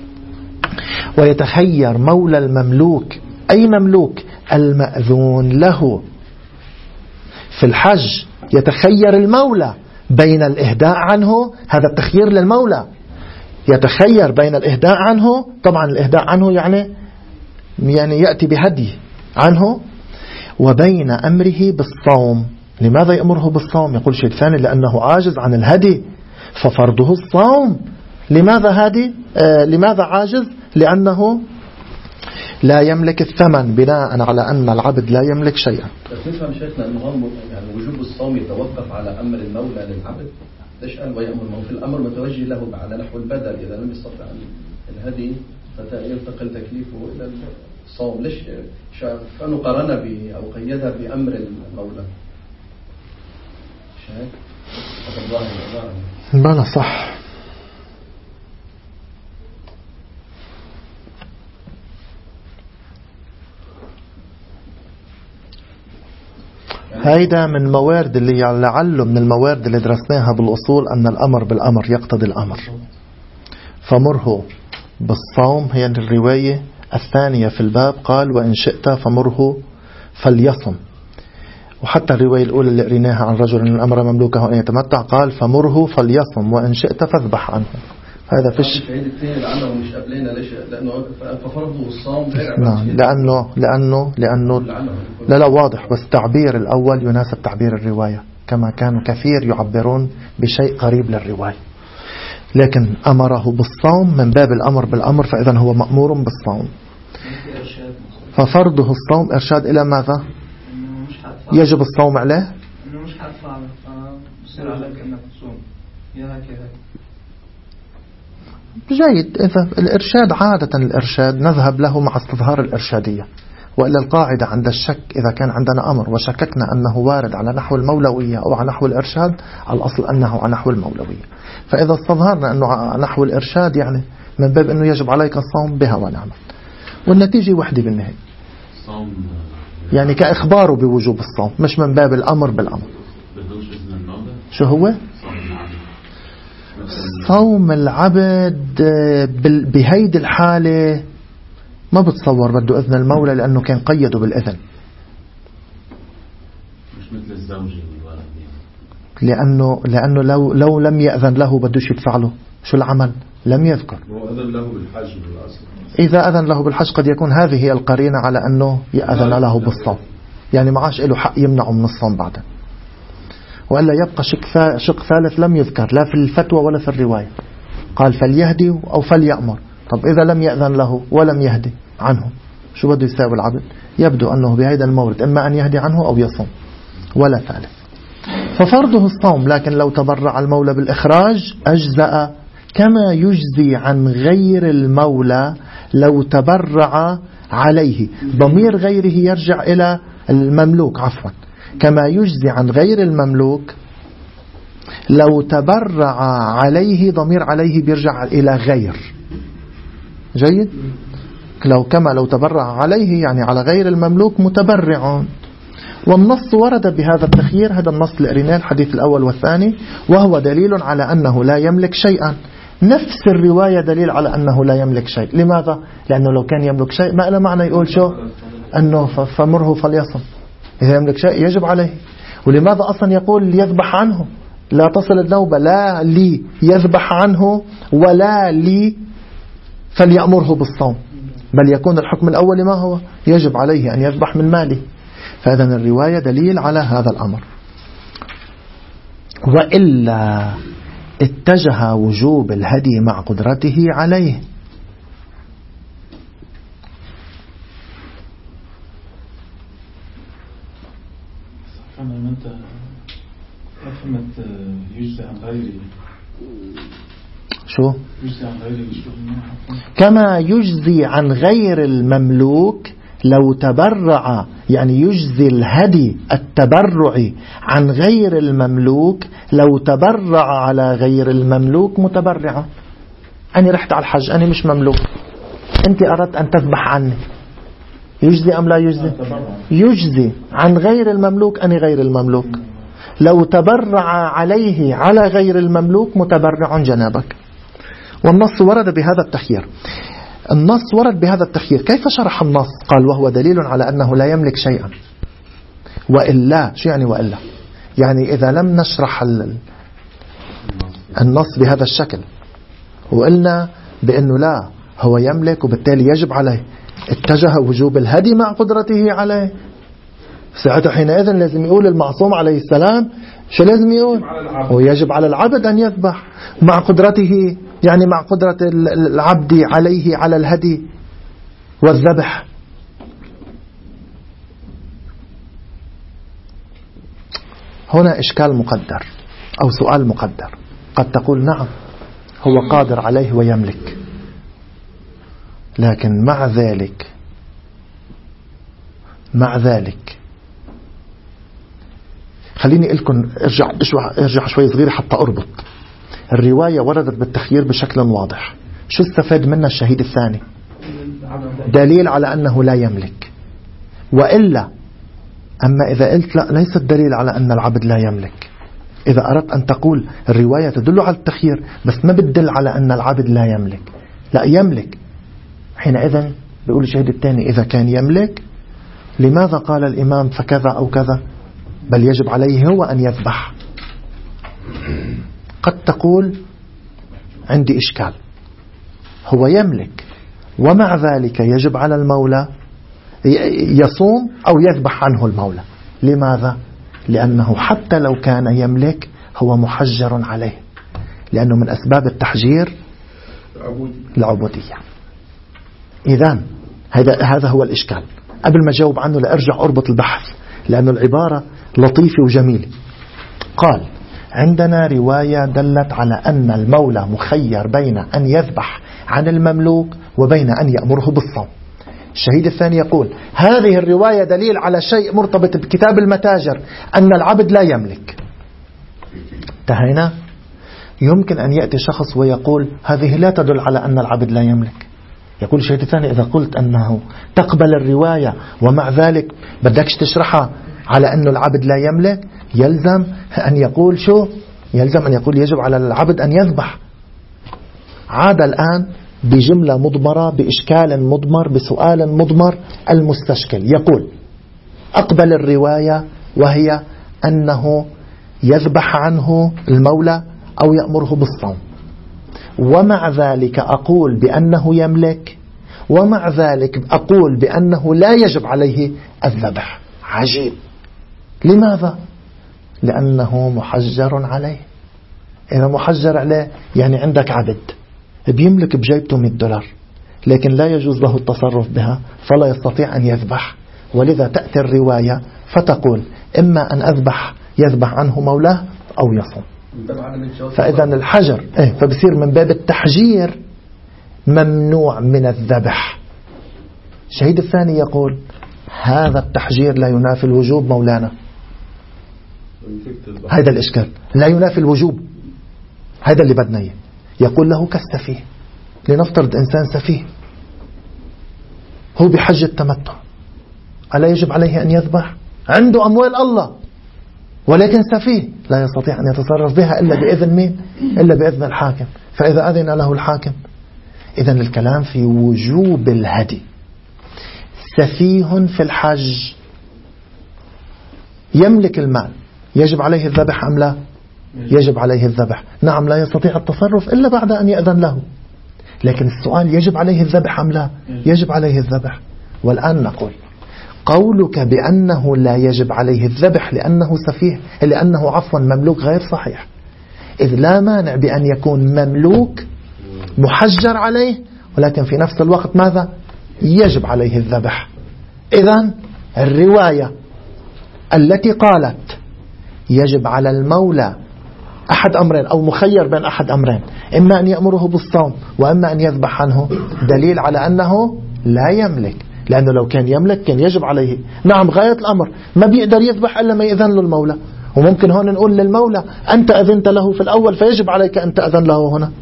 ويتخير مولى المملوك، أي مملوك؟ المأذون له في الحج، يتخير المولى بين الإهداء عنه، هذا التخيير للمولى، يتخير بين الإهداء عنه، طبعا الإهداء عنه يعني يأتي بهدي عنه، وبين أمره بالصوم. لماذا يأمره بالصوم؟ يقول شيء ثاني، لأنه عاجز عن الهدي ففرضه الصوم. لماذا عاجز؟ لأنه لا يملك الثمن، بناء على أن العبد لا يملك شيئا. بس نفهم شيخنا أنه يعني وجوب الصوم يتوقف على أمر المولى للعبد. ليش قال ويأمر؟ في الأمر متوجه له على نحو البدل، إذا لم يستطع الهدي فينتقل تكليفه إلى الصوم. ليش فأنه قرن أو قيدها بأمر المولى؟ شايف؟ بلا صح. هيدا من موارد اللي لعله من الموارد اللي درسناها بالأصول، أن الأمر بالأمر يقتضي الأمر. فمره بالصوم هي الرواية الثانية في الباب، قال وإن شئت فمره فليصم. وحتى الرواية الأولى اللي قريناها عن رجل من أمر مملوكه أن يتمتع قال فمره فليصم وإن شئت فاذبح عنه. هذا فيش الشهيد الثاني لأنه مش قبلنا. ليش؟ لأنه ففرضه الصوم. نعم، لأنه لا واضح، بس تعبير الأول يناسب تعبير الرواية، كما كانوا كثير يعبرون بشيء قريب للرواية. لكن أمره بالصوم من باب الأمر بالأمر، فإذا هو مأمور بالصوم. ففرضه الصوم إرشاد إلى ماذا؟ مش هتفرض يجب الصوم عليه؟ إنه مش حدفع بصير عليك إنك تصوم يا هيك. جيد. إذا الإرشاد عادة الإرشاد نذهب له مع استظهار الإرشادية، وإلا القاعدة عند الشك إذا كان عندنا أمر وشككنا أنه وارد على نحو المولوية أو على نحو الإرشاد، الأصل أنه على نحو المولوية. فإذا استظهرنا أنه على نحو الإرشاد يعني من باب أنه يجب عليك الصوم بها ونعمة، والنتيجة وحدة بالنهاية، يعني كإخباره بوجوب الصوم مش من باب الأمر بالأمر. شو هو؟ صوم العبد بهيدي الحالة ما بتصور بده إذن المولى، لأنه كان قيده بالإذن، مش مثل الزوجي لأنه لو لم يأذن له بدوش يدفع له شو العمل؟ لم يذكر. هو أذن له بالحج بالأصل. إذا أذن له بالحج قد يكون هذه هي القرينة على أنه يأذن له بالصوم، يعني ما عاش له حق يمنعه من الصوم بعد. وإلا يبقى شق ثالث لم يذكر لا في الفتوى ولا في الرواية، قال فليهدي أو فليأمر. طب إذا لم يأذن له ولم يهدي عنه شو بده يساوي العبد؟ يبدو أنه بهذا المورد إما أن يهدي عنه أو يصوم، ولا ثالث. ففرضه الصوم، لكن لو تبرع المولى بالإخراج أجزأ، كما يجزي عن غير المولى لو تبرع عليه. ضمير غيره يرجع إلى المملوك، عفوا، كما يجزي عن غير المملوك لو تبرع عليه، ضمير عليه بيرجع إلى غير. جيد. لو تبرع عليه يعني على غير المملوك متبرع. والنص ورد بهذا التخيير، هذا النص اللي قريناه الحديث الأول والثاني، وهو دليل على أنه لا يملك شيئا. نفس الرواية دليل على أنه لا يملك شيء. لماذا؟ لأنه لو كان يملك شيء ما له معنى يقول شو أنه فمره فليصم. إذا يملك شيء يجب عليه. ولماذا أصلا يقول يذبح عنه؟ لا تصل النوبة لا لي يذبح عنه ولا لي فليأمره بالصوم، بل يكون الحكم الأول ما هو يجب عليه أن يذبح من ماله. فإذن الرواية دليل على هذا الأمر. وإلا اتجه وجوب الهدي مع قدرته عليه. فهمت يجزي عن غيره. شو؟ يجزي عن غيره كما يجزي عن غير المملوك لو تبرع، يعني يجزي الهدي التبرع عن غير المملوك لو تبرع على غير المملوك متبرعا. أنا رحت على الحج، أنا مش مملوك، أنت أردت أن تذبح عني، يجزي أم لا يجزي؟ يجزي عن غير المملوك، أنا غير المملوك، لو تبرع عليه على غير المملوك متبرع جنابك. والنص ورد بهذا التخيير. النص ورد بهذا التخيير. كيف شرح النص؟ قال وهو دليل على أنه لا يملك شيئا. وإلا، شو يعني وإلا؟ يعني إذا لم نشرح النص بهذا الشكل وقلنا بأنه لا هو يملك وبالتالي يجب عليه، اتجه وجوب الهدي مع قدرته عليه، ساعتها حينئذ لازم يقول المعصوم عليه السلام شو لازم يقول؟ ويجب على العبد أن يذبح مع قدرته، يعني مع قدرة العبد عليه على الهدي والذبح. هنا إشكال مقدر أو سؤال مقدر. قد تقول نعم هو قادر عليه ويملك، لكن مع ذلك خليني لكم ارجع شوي صغير حتى أربط. الرواية وردت بالتخيير بشكل واضح. شو استفاد منها الشهيد الثاني؟ دليل على أنه لا يملك. وإلا أما إذا قلت لا، ليس الدليل على أن العبد لا يملك. إذا أردت أن تقول الرواية تدل على التخيير بس ما بتدل على أن العبد لا يملك، لا يملك، حينئذ بيقول الشهيد الثاني إذا كان يملك لماذا قال الإمام فكذا أو كذا، بل يجب عليه هو أن يذبح. قد تقول عندي إشكال، هو يملك ومع ذلك يجب على المولى يصوم أو يذبح عنه المولى. لماذا؟ لأنه حتى لو كان يملك هو محجر عليه، لأنه من أسباب التحجير العبودية. إذن هذا هو الإشكال. قبل ما جاوب عنه لأرجع أربط البحث، لأن العبارة لطيفة وجميلة. قال: عندنا رواية دلت على أن المولى مخير بين أن يذبح عن المملوك وبين أن يأمره بالصوم. الشهيد الثاني يقول: هذه الرواية دليل على شيء مرتبط بكتاب المتاجر، أن العبد لا يملك. انتهينا. يمكن أن يأتي شخص ويقول: هذه لا تدل على أن العبد لا يملك. يقول الشهيد الثاني: إذا قلت أنه تقبل الرواية ومع ذلك بدكش تشرحها على أن العبد لا يملك، يلزم أن يقول شو؟ يلزم أن يقول يجب على العبد أن يذبح. عاد الآن بجملة مضمرة، بإشكال مضمر، بسؤال مضمر. المستشكل يقول: أقبل الرواية وهي أنه يذبح عنه المولى أو يأمره بالصوم، ومع ذلك أقول بأنه يملك، ومع ذلك أقول بأنه لا يجب عليه الذبح. عجيب. لماذا؟ لأنه محجر عليه. إذا محجر عليه يعني عندك عبد بيملك بجيبته $100 لكن لا يجوز له التصرف بها، فلا يستطيع أن يذبح. ولذا تأتي الرواية فتقول: إما أن يذبح عنه مولاه أو يصوم. فإذا الحجر فبصير من باب التحجير ممنوع من الذبح. الشهيد الثاني يقول: هذا التحجير لا ينافي الوجوب مولانا. هذا الإشكال، لا ينافي الوجوب. هذا اللي بدنا إياه. يقول له كالسفيه. لنفترض إنسان سفيه هو بحج التمتع، ألا يجب عليه أن يذبح؟ عنده أموال الله ولكن سفيه، لا يستطيع أن يتصرف بها إلا بإذن مين؟ إلا بإذن الحاكم. فإذا أذن له الحاكم، إذن الكلام في وجوب الهدي. سفيه في الحج يملك المال، يجب عليه الذبح أم لا؟ يجب عليه الذبح. نعم، لا يستطيع التصرف إلا بعد أن يأذن له. لكن السؤال: يجب عليه الذبح أم لا؟ يجب عليه الذبح. والآن نقول: قولك بأنه لا يجب عليه الذبح لأنه سفيه، لأنه مملوك، غير صحيح. إذ لا مانع بأن يكون مملوك محجر عليه ولكن في نفس الوقت ماذا؟ يجب عليه الذبح. إذن الرواية التي قالت يجب على المولى أحد أمرين أو مخير بين أحد أمرين، إما أن يأمره بالصوم وإما أن يذبح عنه، دليل على أنه لا يملك. لأنه لو كان يملك كان يجب عليه. نعم، غاية الأمر ما بيقدر يذبح إلا ما يأذن له المولى. وممكن هون نقول للمولى: أنت أذنت له في الأول فيجب عليك أن تأذن له هنا.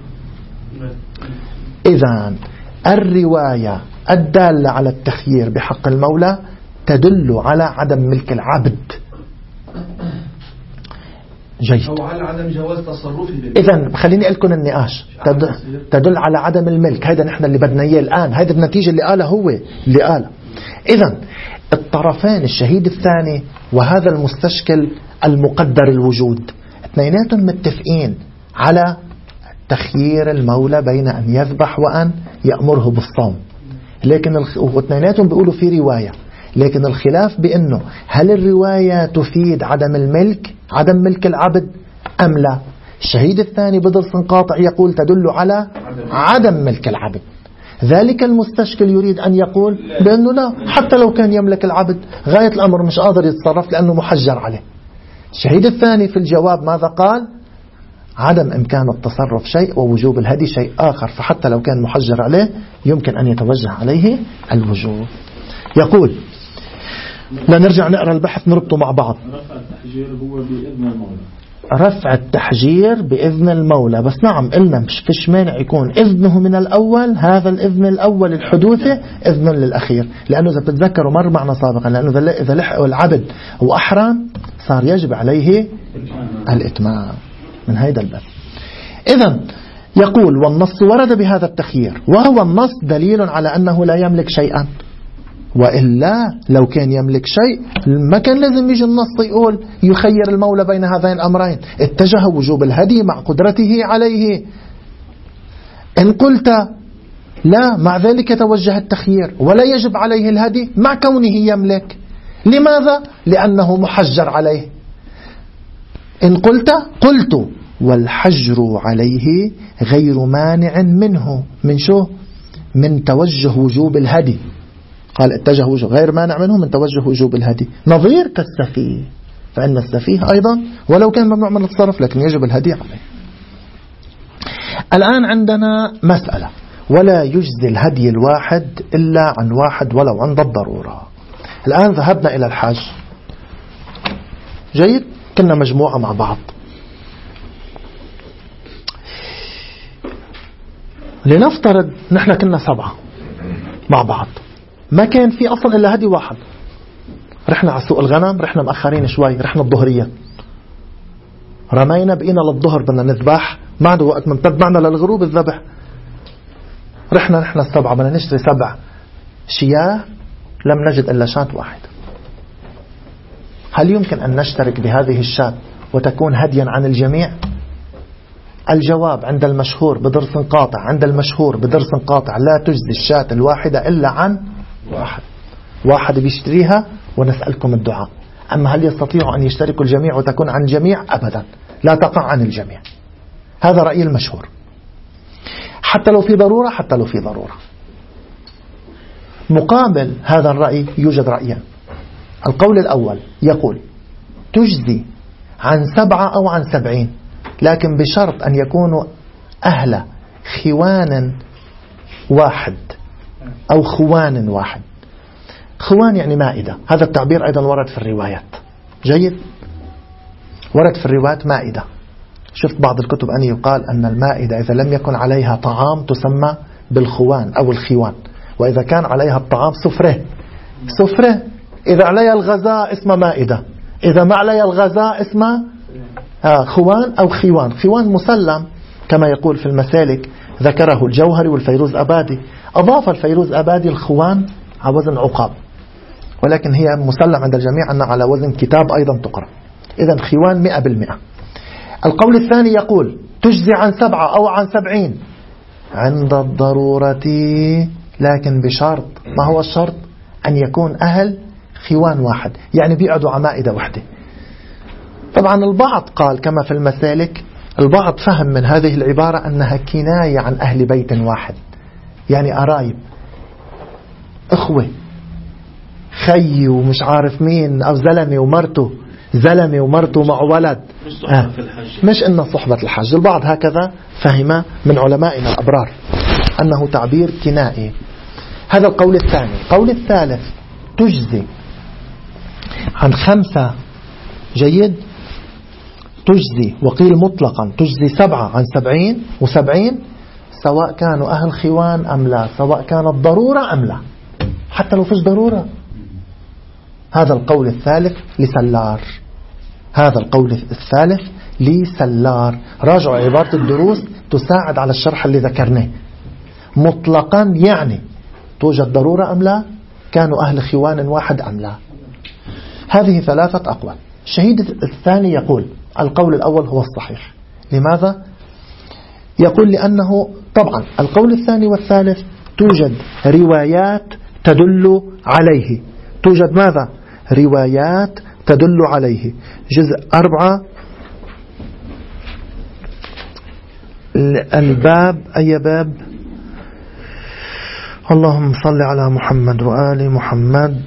إذن الرواية الدالة على التخيير بحق المولى تدل على عدم ملك العبد. جيد. أو على عدم جواز تصرفه. إذن خليني أقول لكم النقاش تدل على عدم الملك. هذا نحن اللي بدنا إياه الآن. هذا النتيجة اللي قاله هو اللي قاله. إذن الطرفين، الشهيد الثاني وهذا المستشكل المقدر الوجود، اثنيناتهم متفقين على تخيير المولى بين أن يذبح وأن يأمره بالصوم. لكن واثنيناتهم بيقولوا في رواية، لكن الخلاف بأنه هل الرواية تفيد عدم الملك، عدم ملك العبد أم لا؟ الشهيد الثاني بدرس قاطع يقول تدل على عدم ملك العبد. ذلك المستشكل يريد أن يقول بأنه لا، حتى لو كان يملك العبد غاية الأمر مش قادر يتصرف لأنه محجر عليه. الشهيد الثاني في الجواب ماذا قال؟ عدم إمكان التصرف شيء ووجوب الهدي شيء آخر، فحتى لو كان محجر عليه يمكن أن يتوجه عليه الوجوب. يقول لنرجع نقرأ البحث نربطه مع بعض. رفع التحجير هو بإذن المولى. رفع التحجير بإذن المولى، بس نعم قلنا مش فيش مانع يكون إذنه من الأول، هذا الإذن الأول الحدوثي إذن للأخير، لأنه إذا بتتذكروا مر معنا سابقا، لأنه إذا لحق العبد وأحرم صار يجب عليه الإتمام من هيدا الباب. إذن يقول والنص ورد بهذا التخيير، وهو النص دليل على أنه لا يملك شيئا، وإلا لو كان يملك شيء ما كان لازم يجي النص يقول يخير المولى بين هذين الأمرين. اتجه وجوب الهدي مع قدرته عليه. إن قلت لا، مع ذلك توجه التخيير ولا يجب عليه الهدي مع كونه يملك. لماذا؟ لأنه محجر عليه. إن قلت والحجر عليه غير مانع منه من شو؟ من توجه وجوب الهدي. قال اتجه وجوه غير مانع منه من توجه وجوب الهدي، نظير كالسفيه، فإن السفيه أيضا ولو كان ممنوع من التصرف لكن يجب الهدي عليه. الآن عندنا مسألة، ولا يجزي الهدي الواحد إلا عن واحد ولو عند الضرورة. الآن ذهبنا إلى الحج، جيد، كنا مجموعة مع بعض، لنفترض نحن كنا 7 مع بعض، ما كان في أصلا إلا هدي واحد، رحنا على سوق الغنم، رحنا مأخرين شوي، رحنا الظهرية، رمينا بقينا للظهر بدنا نذبح، ما عنده وقت ممتد معنا للغروب الذبح، رحنا نحن 7 بدنا نشتري 7 شياه، لم نجد إلا شاة واحد. هل يمكن أن نشترك بهذه الشاة وتكون هديا عن الجميع؟ الجواب عند المشهور بدرس قاطع، عند المشهور بدرس قاطع لا تجزي الشاة الواحدة إلا عن واحد بيشتريها ونسألكم الدعاء. أما هل يستطيع أن يشترك الجميع وتكون عن الجميع؟ أبدا، لا تقع عن الجميع. هذا رأي المشهور، حتى لو في ضرورة، حتى لو في ضرورة. مقابل هذا الرأي يوجد رأيان. القول الأول يقول تجزي عن 7 أو عن 70، لكن بشرط أن يكونوا أهل خوان واحد أو خوان واحد. خوان يعني مائدة، هذا التعبير أيضا ورد في الروايات، جيد، ورد في الروايات مائدة. شفت بعض الكتب أن يقال أن المائدة إذا لم يكن عليها طعام تسمى بالخوان أو الخوان، وإذا كان عليها الطعام سفرة، إذا عليها الغذاء اسمها مائدة، إذا ما عليها الغذاء اسمها خوان أو خوان. خوان مسلم كما يقول في المسالك، ذكره الجوهري والفيروز أبادي، أضاف الفيروز أبادي الخوان على وزن عقاب، ولكن هي مسلم عند الجميع أنها على وزن كتاب أيضا تقرأ. إذن خوان 100%. القول الثاني يقول تجزي عن 7 أو عن 70 عند الضرورة، لكن بشرط. ما هو الشرط؟ أن يكون أهل خوان واحد، يعني بيقعدوا على مائدة واحدة. طبعا البعض قال كما في المسالك، البعض فهم من هذه العبارة أنها كناية عن أهل بيت واحد، يعني قرايب، أخوة، خي ومش عارف مين، أو زلمة ومرته مع ولد، مش إنه صحبة الحج. البعض هكذا فهم من علمائنا الأبرار أنه تعبير كنائي. هذا القول الثاني. القول الثالث تجزي عن 5، جيد، تجزي، وقيل مطلقا تجزي 7 عن 70 و70، سواء كانوا أهل خوان أم لا، سواء كانت ضرورة أم لا، حتى لو فيش ضرورة. هذا القول الثالث لسلار، هذا القول الثالث لسلار. راجعوا عبارة الدروس تساعد على الشرح اللي ذكرناه. مطلقا يعني توجد ضرورة أم لا، كانوا أهل خوان واحد أم لا. هذه 3 أقوال. الشهيد الثاني يقول القول الأول هو الصحيح. لماذا؟ يقول لأنه طبعا القول الثاني والثالث توجد روايات تدل عليه. توجد ماذا؟ روايات تدل عليه. جزء 4 الباب، أي باب؟ اللهم صل على محمد وآل محمد.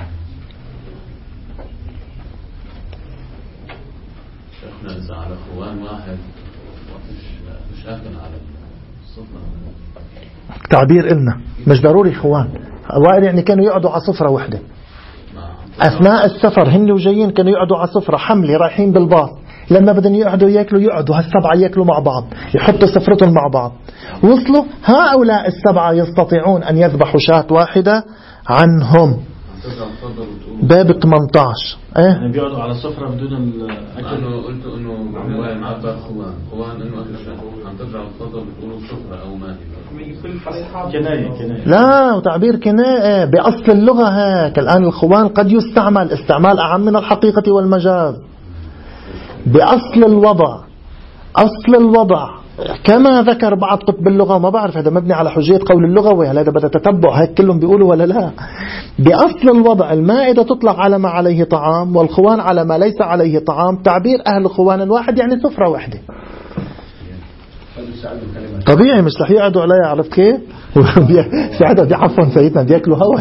شيخنا إذا على خوان واحد مش آكل على الصفرة، تعبير إلنا مش ضروري خوان وائل، يعني كانوا يقعدوا على صفرة واحدة أثناء السفر، هن وجايين كانوا يقعدوا على صفرة حملة رايحين بالباص، لما بدهم يقعدوا يأكلوا يقعدوا هال7 يأكلوا مع بعض، يحطوا سفرتهم مع بعض. وصلوا هؤلاء 7 يستطيعون أن يذبحوا شاة واحدة عنهم. باب 18 يعني بيقعدوا على السفرة بدون الأكل. أنا قلت إنه عنوان عبر خوان إنه أهل شاة، عم ترجعوا تفضلوا تقولوا سفرة أو مائدة. كناية. لا، وتعبير كناية بأصل اللغة هيك. الآن الخوان قد يستعمل استعمال أعم من الحقيقة والمجاز. بأصل الوضع، أصل الوضع كما ذكر بعض كتب اللغة، ما بعرف هذا مبني على حجية قول اللغوي، هل هذا بدأ تتبع هيك كلهم بيقولوا ولا لا. بأصل الوضع المائدة تطلق على ما عليه طعام، والخوان على ما ليس عليه طعام. تعبير أهل خوان واحد يعني سفرة واحدة. طبيعي مش رح يقعدوا عليها، عرفت كيف؟ ساعتها عفوا سيدنا بياكلوا هوا.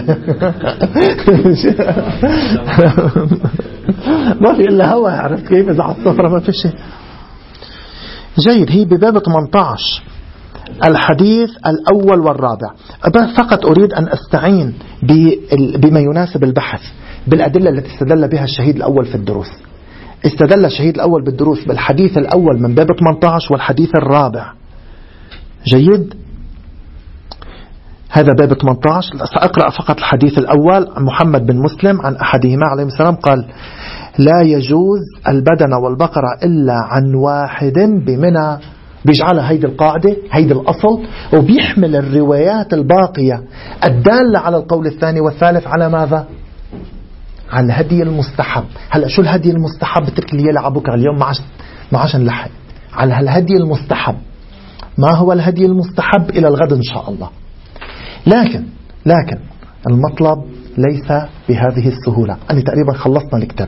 ما في إلا هوا، عرفت كيف؟ إذا على السفرة ما في شيء. جيد. هي بباب 18 الحديث الأول والرابع. فقط أريد أن أستعين بما يناسب البحث بالأدلة التي استدل بها الشهيد الأول في الدروس. استدل الشهيد الأول بالدروس بالحديث الأول من باب 18 والحديث الرابع. جيد. هذا باب 18. سأقرأ فقط الحديث الأول عن محمد بن مسلم عن أحدهما عليه السلام قال: لا يجوز البدن والبقرة إلا عن واحد بمنى. بيجعلها هيدي القاعدة، هيدي الأصل، وبيحمل الروايات الباقية الدالة على القول الثاني والثالث على ماذا؟ على الهدي المستحب. هلأ شو الهدي المستحب؟ بتركي لي يلعب بكرة، اليوم ما عشان نلحق على الهدي المستحب. ما هو الهدي المستحب؟ إلى الغد إن شاء الله. لكن المطلب ليس بهذه السهولة. أنا تقريبا خلصنا الكتاب،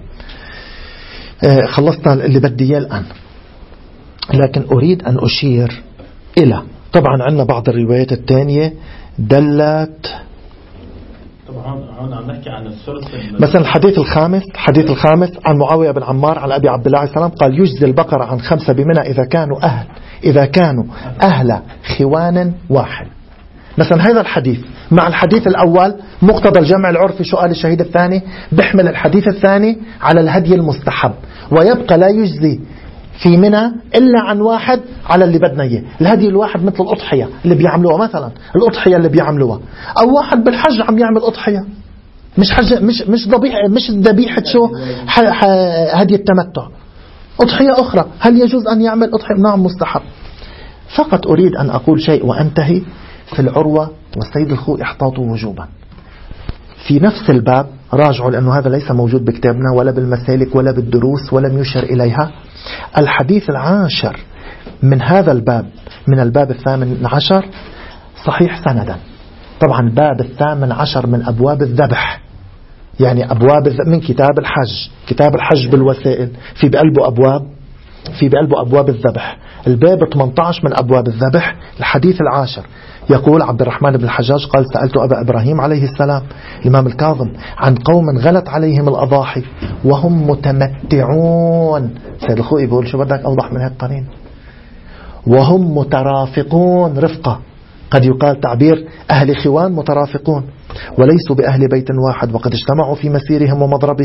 خلصنا اللي بدي إياه الآن، لكن أريد أن أشير إلى، طبعا عندنا بعض الروايات الثانية دلت. طبعا عم نحكي عن الثلث. مثلا الحديث الخامس عن معاوية بن عمار عن أبي عبد الله عليه السلام قال: يجزي البقرة عن 5 بمنى إذا كانوا أهل خوان واحد. مثلا هذا الحديث مع الحديث الأول مقتضى الجمع العرفي. شو قال الشهيد الثاني؟ بيحمل الحديث الثاني على الهدي المستحب، ويبقى لا يجزي في منى إلا عن واحد على اللي بدنا إياه. الهدي الواحد مثل الأضحية اللي بيعملوها، مثلا الأضحية اللي بيعملوها، أو واحد بالحج عم يعمل أضحية، مش حج، مش ذبيحة شو هدي التمتع، أضحية أخرى. هل يجوز أن يعمل أضحية؟ نعم، مستحب. فقط أريد أن أقول شيء وأنتهي. في العروة والسيد الخوئي احتاطوا وجوبا في نفس الباب، راجعوا لأنه هذا ليس موجود بكتابنا ولا بالمسالك ولا بالدروس ولم يشر إليها. الحديث العاشر من هذا الباب، من الباب 18 صحيح سندا. طبعا باب 18 من أبواب الذبح، يعني أبواب من كتاب الحج بالوسائل، في بقلبه أبواب الذبح. الباب 18 من أبواب الذبح. الحديث العاشر يقول عبد الرحمن بن الحجاج قال: سألت أبا إبراهيم عليه السلام الإمام الكاظم عن قوم غلت عليهم الأضاحي وهم متمتعون. سيد الخوئي بيقول: شو بدك أوضح من هالقرين؟ وهم مترافقون، رفقة. قد يقال تعبير أهل خوان مترافقون وليسوا بأهل بيت واحد، وقد اجتمعوا في مسيرهم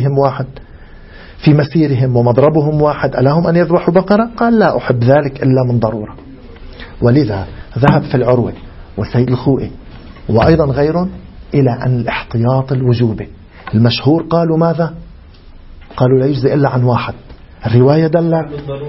ومضربهم واحد، ألهم أن يذبحوا بقرة؟ قال: لا أحب ذلك إلا من ضرورة. ولذا ذهب في العروة والسيد الخوئي وأيضا غيرهم إلى أن الاحتياط الوجوبي. المشهور قالوا ماذا؟ قالوا لا يجزي إلا عن واحد. الرواية دلت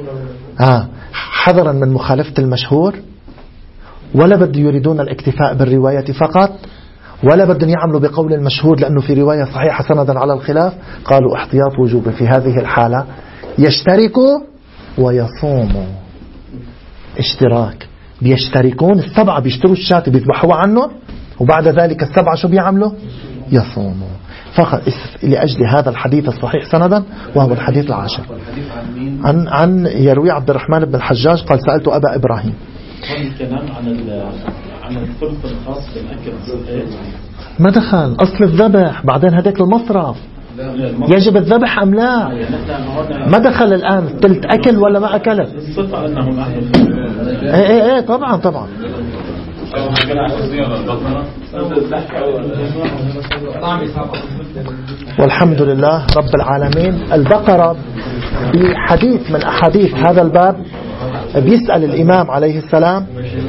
حذرا من مخالفة المشهور، ولا بد يريدون الاكتفاء بالرواية فقط، ولا بدهم يعملوا بقول المشهور لأنه في رواية صحيحة سندا على الخلاف. قالوا احتياط وجوبي. في هذه الحالة يشتركوا ويصوموا. اشتراك، بيشتركون، 7 بيشتروا الشاة بيذبحوا عنه، وبعد ذلك 7 شو بيعملوا؟ يصوموا. فقط لأجل هذا الحديث الصحيح سندا، وهو الحديث العاشر. عن يروي عبد الرحمن بن الحجاج قال: سألت أبا إبراهيم. الكلام عن الثلث الخاص بالأكل ما دخل أصل الذبح، بعدين هداك المصرف يجب الذبح أم لا؟ ما دخل الآن ثلث أكل ولا ما أكلت؟ ايه طبعا. والحمد لله رب العالمين. البقرة في حديث من أحاديث هذا الباب بيسأل الإمام عليه السلام